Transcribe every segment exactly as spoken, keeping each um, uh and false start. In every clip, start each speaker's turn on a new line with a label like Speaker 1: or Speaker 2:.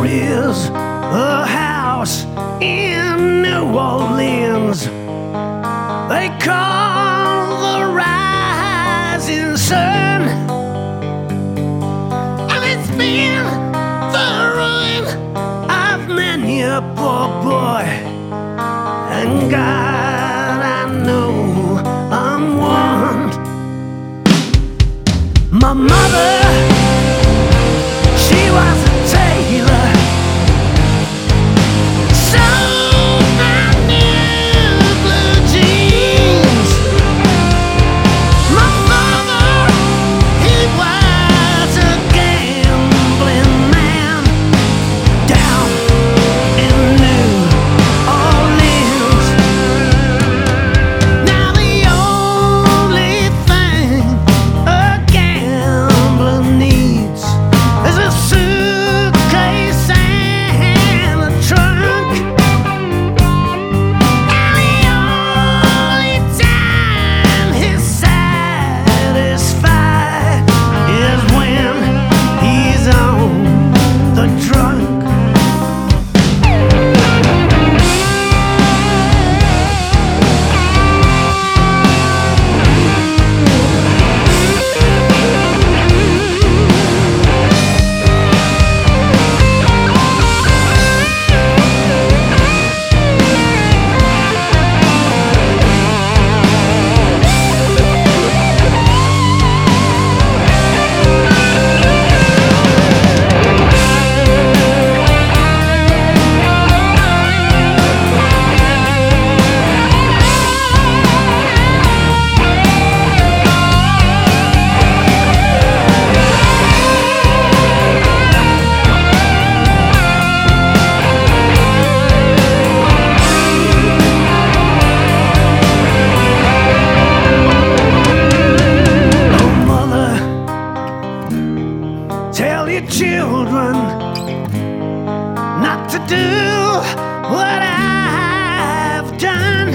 Speaker 1: is a house in New Orleans they call the rising sun, and it's been the ruin of many a poor boy. And God, I know I'm one. My mother, she was a tailor, sewed my new blue jeans. My father, he was a gambling man down in New Orleans. Now the only thing a gambler needs is a suitcase and a trunk. And the only time he's satisfied is when he's on the drunk. Tell your children not to do what I've done.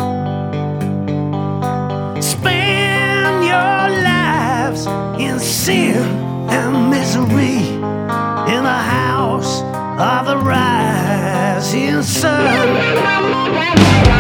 Speaker 1: Spend your lives in sin and misery in the house of the rising sun.